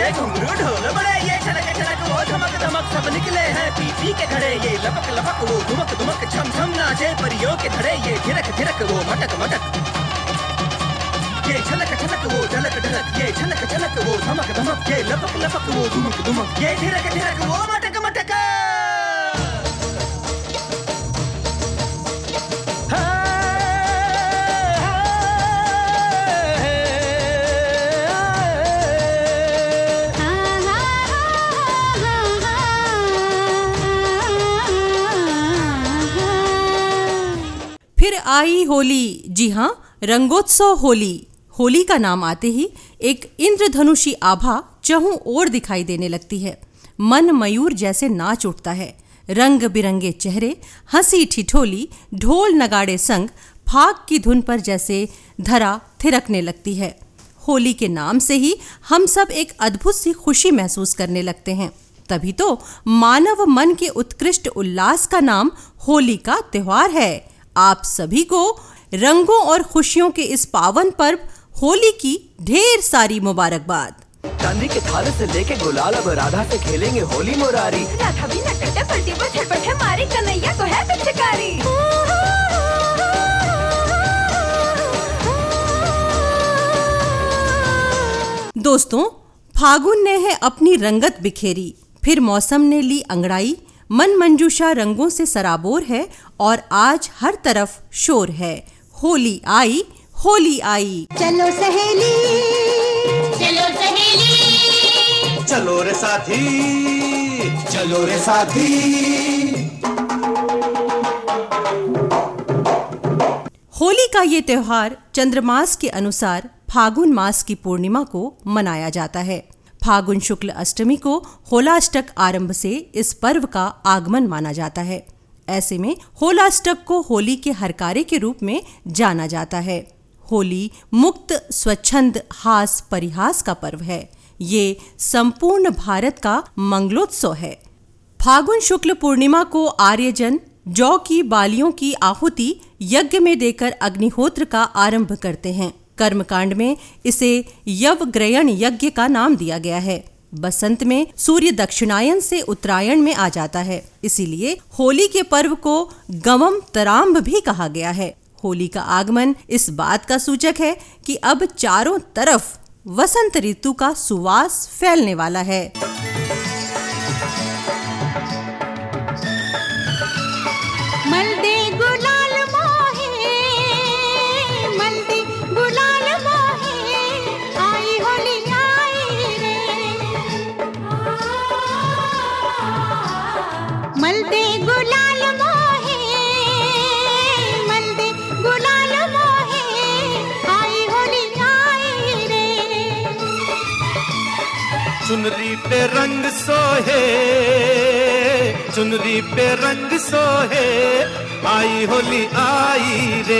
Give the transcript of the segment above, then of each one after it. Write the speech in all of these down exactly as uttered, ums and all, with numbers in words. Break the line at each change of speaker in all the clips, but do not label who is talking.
ये घुंघरू ढोल बड़े, ये छनक छनक वो धमक धमक सब निकले हैं पी पी के घड़े, ये लपक लपक वो धुमक धुमक छम छम नाचे परियों के धड़े, ये थिरक थिरक वो मटक मटक, ये छलक छलक वो ढलक ढलक, ये छलक छलक वो धमक धमक, ये लपक लपक वो धुमक धुमक, ये थिरक थिरक वो मटक मटक।
फिर आई होली, जी हाँ, रंगोत्सव होली। होली का नाम आते ही एक इंद्रधनुषी आभा चहुं ओर दिखाई देने लगती है। मन मयूर जैसे नाच उठता है। रंग बिरंगे चेहरे, हंसी ठिठोली, ढोल नगाड़े संग फाग की धुन पर जैसे धरा थिरकने लगती है। होली के नाम से ही हम सब एक अद्भुत सी खुशी महसूस करने लगते हैं। तभी तो मानव मन के उत्कृष्ट उल्लास का नाम होली का त्योहार है। आप सभी को रंगों और खुशियों के इस पावन पर्व होली की ढेर सारी मुबारकबाद।
चांदी के थाल से लेके गुलाल अब राधा से खेलेंगे होली मुरारी,
राधा भी नटखट पलटी पर झटपट है मारी, कन्हैया को है पिचकारी।
दोस्तों, फागुन ने है अपनी रंगत बिखेरी, फिर मौसम ने ली अंगड़ाई, मन मंजूषा रंगों से सराबोर है और आज हर तरफ शोर है। होली आई, होली आई।
चलो सहेली, चलो सहेली,
चलो रे साथी, चलो रे साथी।
होली का ये त्योहार चंद्रमास के अनुसार फागुन मास की पूर्णिमा को मनाया जाता है। फागुन शुक्ल अष्टमी को होलाष्टक आरंभ से इस पर्व का आगमन माना जाता है। ऐसे में होलाष्टक को होली के हरकारे के रूप में जाना जाता है। होली मुक्त स्वच्छंद हास परिहास का पर्व है। ये संपूर्ण भारत का मंगलोत्सव है। फागुन शुक्ल पूर्णिमा को आर्यजन जौ की बालियों की आहुति यज्ञ में देकर अग्निहोत्र का आरंभ करते हैं। कर्मकांड में इसे यवग्रयण यज्ञ का नाम दिया गया है। बसंत में सूर्य दक्षिणायन से उत्तरायण में आ जाता है, इसीलिए होली के पर्व को गवम तरांब भी कहा गया है। होली का आगमन इस बात का सूचक है कि अब चारों तरफ वसंत ऋतु का सुवास फैलने वाला है।
चुनरी पे रंग सोहे, चुनरी पे रंग सोहे, आई होली आई रे।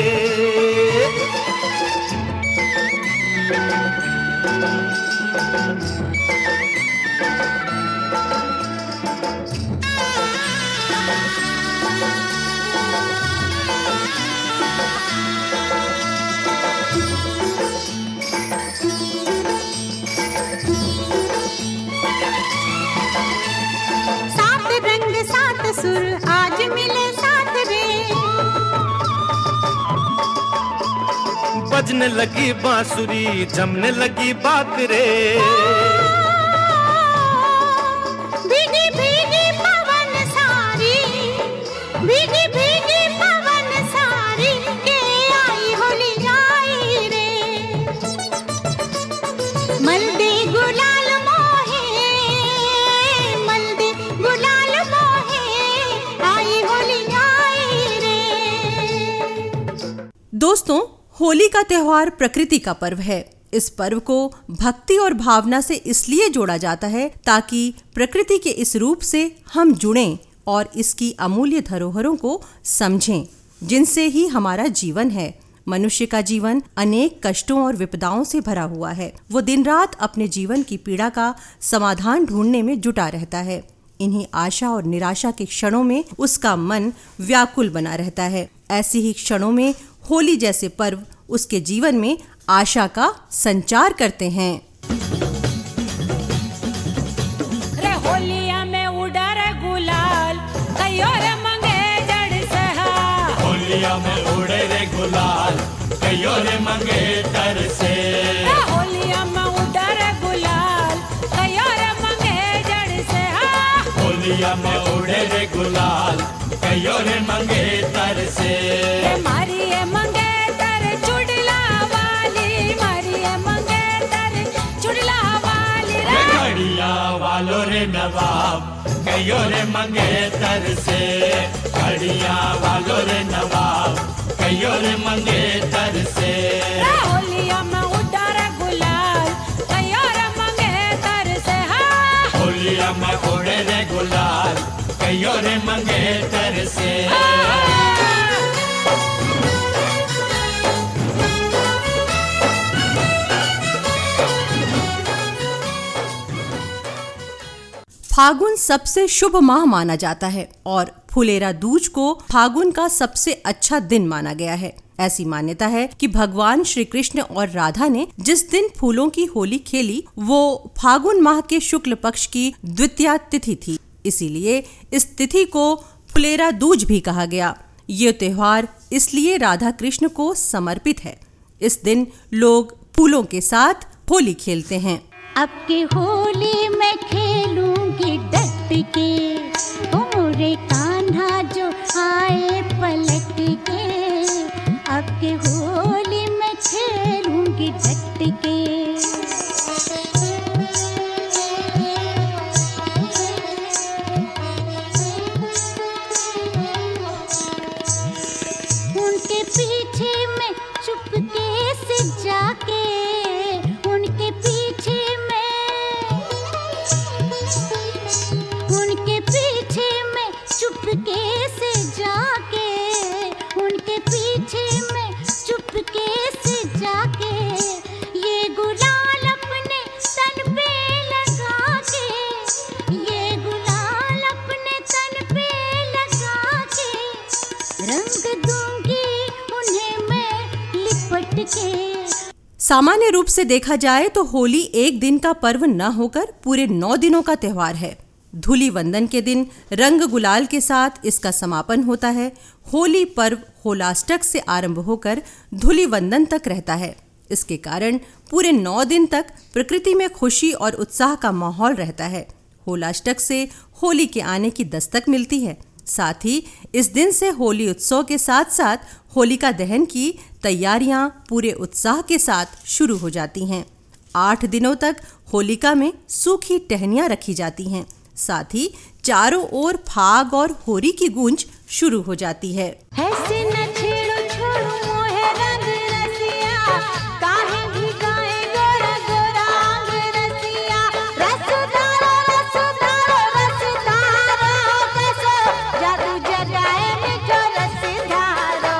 सुर आज मिले साथ रे,
बजने लगी बांसुरी जमने लगी बात रे।
भीगी भीगी पवन सारी, भीगी भीगी पवन सारी, के आई होली आई रे। मल्दे गुलाल मोहे, मल्दे गुलाल मोहे, आई होली आई रे।
दोस्तों, होली का त्योहार प्रकृति का पर्व है। इस पर्व को भक्ति और भावना से इसलिए जोड़ा जाता है ताकि प्रकृति के इस रूप से हम जुड़ें और इसकी अमूल्य धरोहरों को समझें, जिनसे ही हमारा जीवन है। मनुष्य का जीवन अनेक कष्टों और विपदाओं से भरा हुआ है। वो दिन रात अपने जीवन की पीड़ा का समाधान ढूंढने में जुटा रहता है। इन्हीं आशा और निराशा के क्षणों में उसका मन व्याकुल बना रहता है। ऐसी ही क्षणों में होली जैसे पर्व उसके जीवन में आशा का संचार करते हैं।
रे मंगेतर से।
होलिया में उड़ा रे गुलाल कयो रे मंगेतर से।
होलिया में उड़े रे गुलाल कयो रे मंगेतर से।
मारी है मंगेतर चुड़ला वाली, मारी है मंगेतर चुड़ला वाली रे।
घड़िया वालो रे नवाब कयो रे मंगेतर से। घड़िया वालो रे नवाब कयो रे मंगेतर से।
होलिया में उड़ा रे गुलाल कयो रे मंगेतर से।
होलिया में उड़े रे गुलाल कयो रे मंगेतर से।
फागुन सबसे शुभ माह माना जाता है और फुलेरा दूज को फागुन का सबसे अच्छा दिन माना गया है। ऐसी मान्यता है कि भगवान श्री कृष्ण और राधा ने जिस दिन फूलों की होली खेली वो फागुन माह के शुक्ल पक्ष की द्वितीया तिथि थी, इसीलिए इस तिथि को फुलेरा दूज भी कहा गया। ये त्योहार इसलिए राधा कृष्ण को समर्पित है। इस दिन लोग फूलों के साथ होली खेलते हैं।
अब के होली में खेलूंगी डट के, ओ मोरे कान्हा जो आए पलट के। अब के होली में खेलूंगी डट के। उनके पीछे में चुपके से जाके, उनके पीछे उनके पीछे में चुपके से जाके, उनके पीछे में चुपके से जाके, ये गुलाल अपने तन पे लगा के, ये गुलाल अपने तन पे लगा के, रंग दूंगी उन्हें मैं लिपट के।
सामान्य रूप से देखा जाए तो होली एक दिन का पर्व न होकर पूरे नौ दिनों का त्योहार है। धूली वंदन के दिन रंग गुलाल के साथ इसका समापन होता है। होली पर्व होलाष्टक से आरंभ होकर धूली वंदन तक रहता है। इसके कारण पूरे नौ दिन तक प्रकृति में खुशी और उत्साह का माहौल रहता है। होलाष्टक से होली के आने की दस्तक मिलती है। साथ ही इस दिन से होली उत्सव के साथ साथ होलिका दहन की तैयारियां पूरे उत्साह के साथ शुरू हो जाती हैं। आठ दिनों तक होलिका में सूखी टहनियां रखी जाती हैं। साथ ही चारों ओर फाग और होरी की गूंज शुरू हो जाती है।
ऐसे न छेड़ो छोड़ो मोहे रंग रसिया, काहे भिगाए गोरा गोरा अंग रसिया। रसदारो रसदारो रसदारो कैसो जादू जगाए मिठो रसदारो।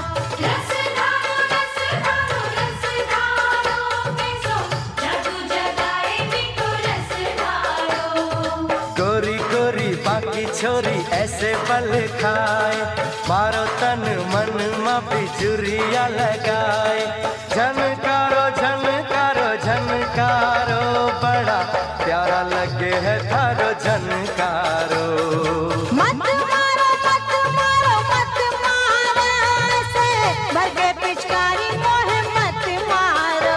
रसदारो रसदारो रसदारो कैसो जादू जगाए मिठो रसदारो।
गोरी गोरी बाकी छोरी ऐसे बल खाए, मारो तन मन में बिजुरिया लगाए। झनकारो झनकारो झनकारो बड़ा प्यारा लगे है थारो झनकारो।
मत मारो मत मारो मत मारो ऐसे भरके पिचकारी मोहे मत मारो।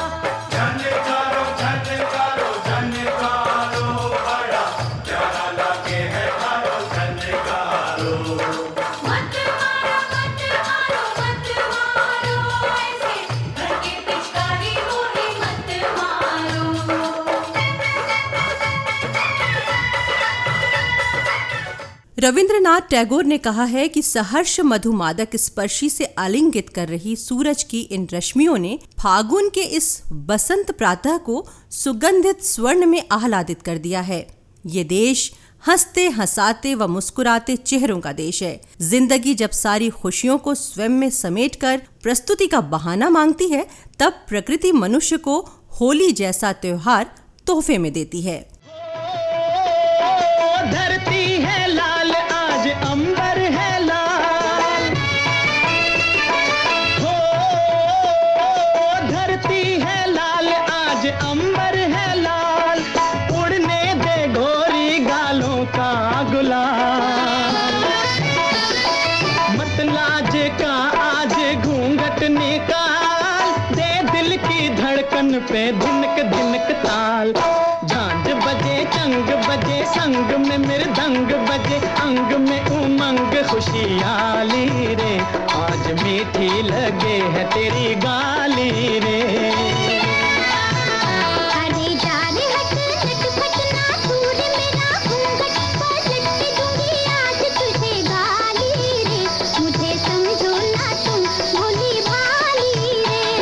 झनकारो झनकारो झनकारो बड़ा प्यारा लगे है थारो झनकारो।
मत मारो मत मारो मत मारो ऐसे भरके पिचकारी मोहे मत मारो।
रविंद्रनाथ टैगोर ने कहा है कि सहर्ष मधुमादक स्पर्शी से आलिंगित कर रही सूरज की इन रश्मियों ने फागुन के इस बसंत प्रातः को सुगंधित स्वर्ण में आह्लादित कर दिया है। ये देश हंसते हंसाते व मुस्कुराते चेहरों का देश है। जिंदगी जब सारी खुशियों को स्वयं में समेटकर प्रस्तुति का बहाना मांगती है, तब प्रकृति मनुष्य को होली जैसा त्योहार तोहफे में देती है।
धरती है लाल आज अंबर है लाल, हो धरती है लाल आज अंबर है लाल। उड़ने दे घोरी गालों का गुलाल, मत लाज का आज घूंघट निकाल।
पे धिनक धिनक ताल, झांझ बजे चंग बजे संग में मृदंग बजे, अंग में उमंग खुशियाली रे, आज मीठी लगे है तेरी गाली रे।
अरे जा रे हट हट फटना दूर मेरा घूंघट, पलट के दूंगी आज तुझे गाली रे, मुझे समझो ना तुम भोली भाली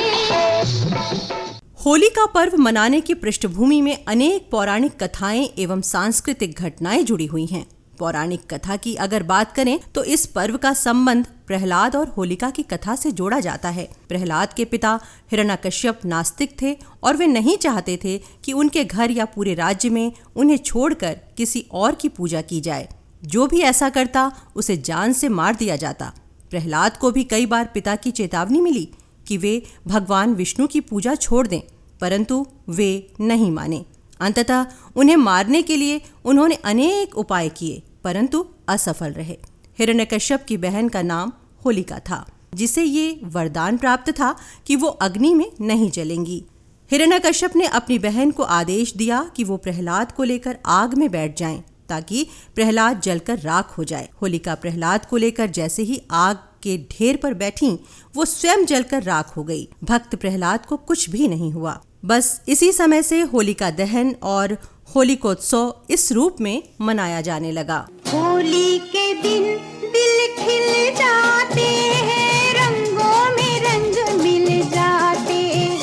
रे।
होली का पर्व मनाने की पृष्ठभूमि में अनेक पौराणिक कथाएं एवं सांस्कृतिक घटनाएं जुड़ी हुई हैं। पौराणिक कथा की अगर बात करें तो इस पर्व का संबंध प्रहलाद और होलिका की कथा से जोड़ा जाता है। प्रहलाद के पिता हिरण्यकश्यप नास्तिक थे और वे नहीं चाहते थे कि उनके घर या पूरे राज्य में उन्हें छोड़कर किसी और की पूजा की जाए। जो भी ऐसा करता उसे जान से मार दिया जाता। प्रहलाद को भी कई बार पिता की चेतावनी मिली कि वे भगवान विष्णु की पूजा छोड़ दें, परंतु वे नहीं माने। अंततः उन्हें मारने के लिए उन्होंने अनेक उपाय किए, परंतु असफल रहे। हिरण्यकश्यप की बहन का नाम होलिका था, जिसे ये वरदान प्राप्त था कि वो अग्नि में नहीं जलेंगी। हिरण्यकश्यप ने अपनी बहन को आदेश दिया कि वो प्रहलाद को लेकर आग में बैठ जाएं, ताकि प्रहलाद जलकर राख हो जाए। होलिका प्रहलाद को लेकर जैसे ही आग के ढेर पर बैठी, वो स्वयं जलकर राख हो गई। भक्त प्रहलाद को कुछ भी नहीं हुआ। बस इसी समय से होलिका दहन और होलिकोत्सव इस रूप में मनाया जाने लगा।
होली के दिन दिल खिल जाते हैं, रंगों में रंग मिल जाते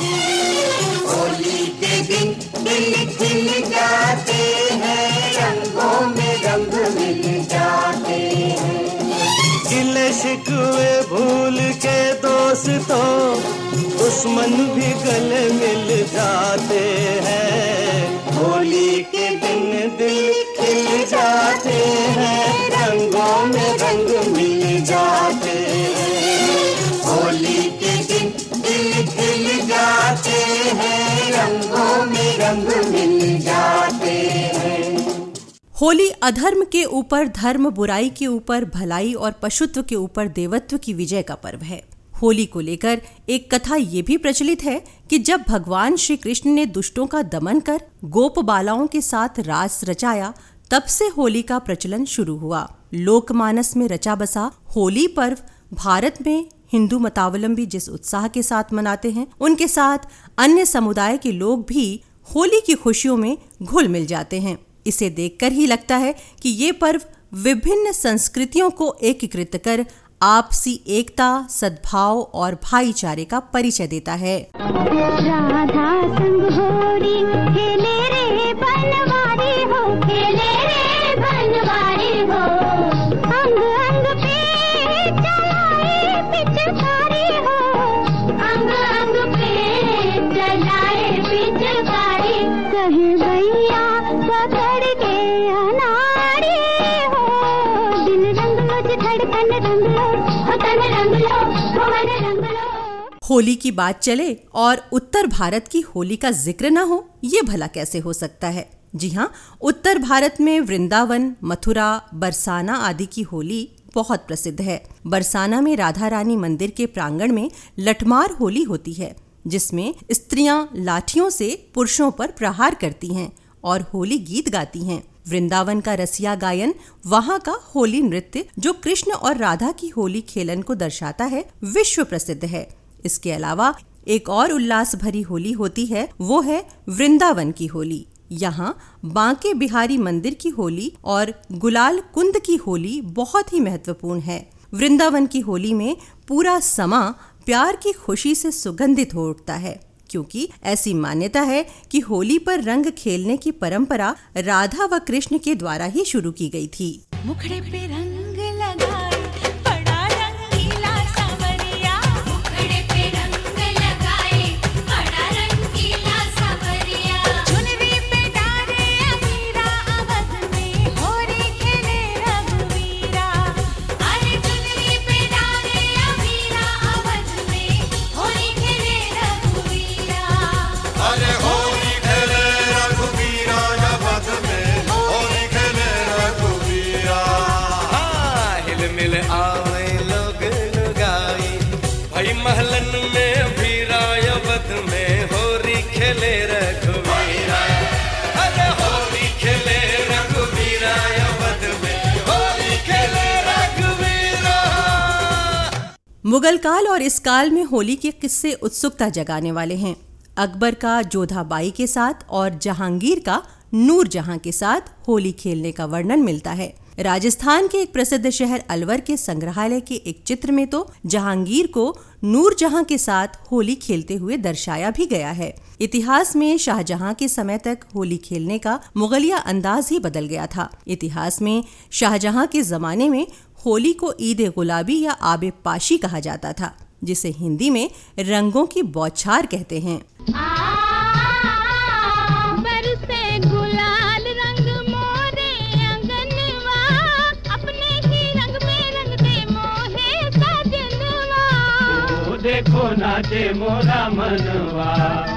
हैं।
होली के दिन दिल खिल जाते हैं, रंगों में रंग मिल जाते हैं।
गिले शिकवे भूल के दोस्तों, दुश्मन भी गले मिल जाते हैं। होली के दिन दिल खिल जाते हैं, रंगों में रंग मिल जाते हैं। होली के दिन दिल खिल जाते हैं, रंगों में रंग मिल जाते हैं।
होली अधर्म के ऊपर धर्म, बुराई के ऊपर भलाई और पशुत्व के ऊपर देवत्व की विजय का पर्व है। होली को लेकर एक कथा ये भी प्रचलित है कि जब भगवान श्री कृष्ण ने दुष्टों का दमन कर गोप बालाओं के साथ रास रचाया, तब से होली का प्रचलन शुरू हुआ। लोकमानस में रचा बसा होली पर्व भारत में हिंदू मतावलंबी जिस उत्साह के साथ मनाते हैं, उनके साथ अन्य समुदाय के लोग भी होली की खुशियों में घुल मिल जाते हैं। इसे देखकर ही लगता है कि ये पर्व विभिन्न संस्कृतियों को एकीकृत कर आपसी एकता, सद्भाव और भाईचारे का परिचय देता है।
राधा संग होरी खेले रे बनवारी हो, खेले रे बनवारी हो। अंग अंग पे चलाए पिचकारी हो, अंग अंग पे चलाए पिचकारी। कहे भैया पकड़ के अनाड़ी हो, दिल रंग लो धड़कन रंग लो, तन रंग लो, मन रंग लो।
होली की बात चले और उत्तर भारत की होली का जिक्र न हो, ये भला कैसे हो सकता है। जी हाँ, उत्तर भारत में वृंदावन, मथुरा, बरसाना आदि की होली बहुत प्रसिद्ध है। बरसाना में राधा रानी मंदिर के प्रांगण में लठमार होली होती है, जिसमें स्त्रियां लाठियों से पुरुषों पर प्रहार करती हैं और होली गीत गाती हैं। वृंदावन का रसिया गायन, वहाँ का होली नृत्य जो कृष्ण और राधा की होली खेलन को दर्शाता है, विश्व प्रसिद्ध है। इसके अलावा एक और उल्लास भरी होली होती है, वो है वृंदावन की होली। यहाँ बांके बिहारी मंदिर की होली और गुलाल कुंद की होली बहुत ही महत्वपूर्ण है। वृंदावन की होली में पूरा समा प्यार की खुशी से सुगंधित हो उठता है, क्योंकि ऐसी मान्यता है कि होली पर रंग खेलने की परंपरा राधा व कृष्ण के द्वारा ही शुरू की गई थी।
मुखड़े पे रंग लगाए बड़ा रंगीला सावरिया,
मुखड़े पे रंग लगाए बड़ा रंगीला सावरिया।
चुनरी पे डारे अमीरा, अवध में होली खेले रघुवीरा।
अरे चुनरी पे डारे अमीरा, अवध में होली खेले रघुवीरा।
अरे होली खेले रघुवीरा, अवध में होली खेले रघुवीरा।
हाँ, हिल मिल आवे लोग लुगाई, भाई महलन में भी रायवत में होरी खेल
मुगल काल और इस काल में होली के किस्से उत्सुकता जगाने वाले हैं। अकबर का जोधाबाई के साथ और जहांगीर का नूरजहां के साथ होली खेलने का वर्णन मिलता है। राजस्थान के एक प्रसिद्ध शहर अलवर के संग्रहालय के एक चित्र में तो जहांगीर को नूरजहां के साथ होली खेलते हुए दर्शाया भी गया है। इतिहास में शाहजहां के समय तक होली खेलने का मुगलिया अंदाज ही बदल गया था। इतिहास में शाहजहां के जमाने में होली को ईद गुलाबी या आबे पाशी कहा जाता था, जिसे हिंदी में रंगों की बौछार कहते हैं।
बरसे गुलाल रंग मोरे अंगनवा, अपने ही रंग में रंग दे मोहे सजनवा।
ओ देखो नाचे मोरा मनवा।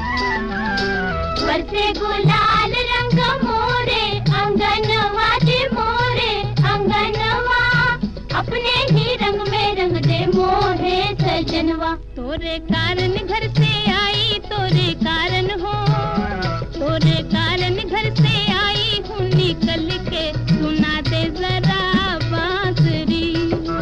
बरसे गुलाल रंग मोरे अंगनवा दे मोरे अंगनवा, अपने ही रंग में रंग दे मोहे सजनवा। तोरे कारण घर से आई तोरे कारण हो, तोरे कारण घर से आई हूँ निकल के, सुना दे जरा बांसुरी।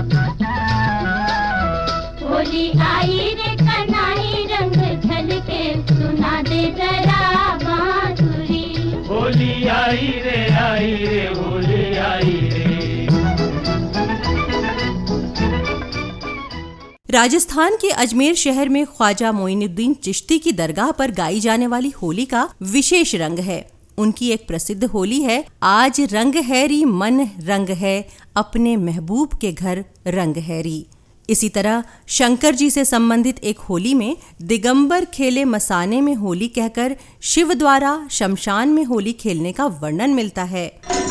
होली आई रे कन्हई रंग झलके, सुना दे जरा बांसुरी।
होली आई रे आई रे होली आई रे।
राजस्थान के अजमेर शहर में ख्वाजा मोइनुद्दीन चिश्ती की दरगाह पर गाई जाने वाली होली का विशेष रंग है। उनकी एक प्रसिद्ध होली है, आज रंग हैरी मन रंग है, अपने महबूब के घर रंग हैरी। इसी तरह शंकर जी से संबंधित एक होली में दिगंबर खेले मसाने में होली कहकर शिव द्वारा शमशान में होली खेलने का वर्णन मिलता है।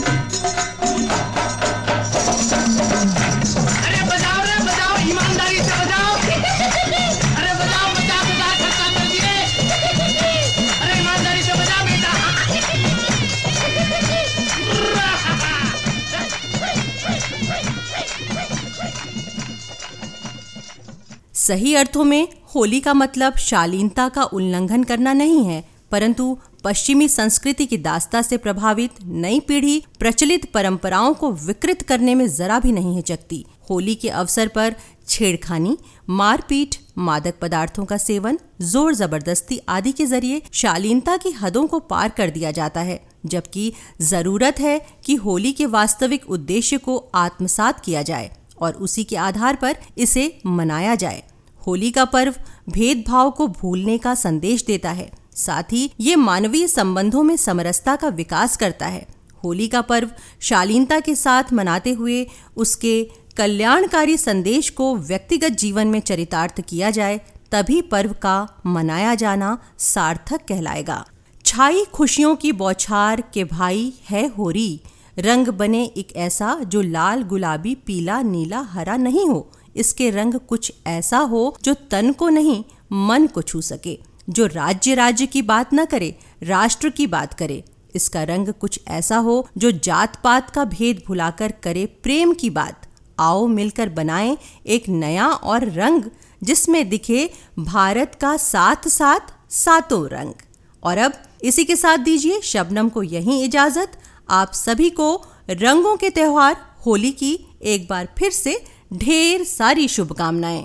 सही अर्थों में होली का मतलब शालीनता का उल्लंघन करना नहीं है, परंतु पश्चिमी संस्कृति की दास्ता से प्रभावित नई पीढ़ी प्रचलित परंपराओं को विकृत करने में जरा भी नहीं हिचकती। होली के अवसर पर छेड़खानी, मारपीट, मादक पदार्थों का सेवन, जोर जबरदस्ती आदि के जरिए शालीनता की हदों को पार कर दिया जाता है, जबकि जरूरत है कि होली के वास्तविक उद्देश्य को आत्मसात किया जाए और उसी के आधार पर इसे मनाया जाए। होली का पर्व भेदभाव को भूलने का संदेश देता है, साथ ही ये मानवीय संबंधों में समरसता का विकास करता है। होली का पर्व शालीनता के साथ मनाते हुए उसके कल्याणकारी संदेश को व्यक्तिगत जीवन में चरितार्थ किया जाए, तभी पर्व का मनाया जाना सार्थक कहलाएगा। छाई खुशियों की बौछार के भाई है होरी, रंग बने एक ऐसा जो लाल गुलाबी पीला नीला हरा नहीं हो। इसके रंग कुछ ऐसा हो जो तन को नहीं मन को छू सके, जो राज्य राज्य की बात न करे, राष्ट्र की बात करे। इसका रंग कुछ ऐसा हो जो जात पात का भेद भुलाकर करे प्रेम की बात। आओ मिलकर बनाएं एक नया और रंग, जिसमें दिखे भारत का साथ साथ सातों रंग। और अब इसी के साथ दीजिए शबनम को यहीं इजाजत। आप सभी को रंगों के त्योहार होली की एक बार फिर से ढेर सारी शुभकामनाएं।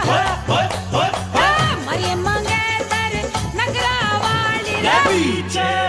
पीछे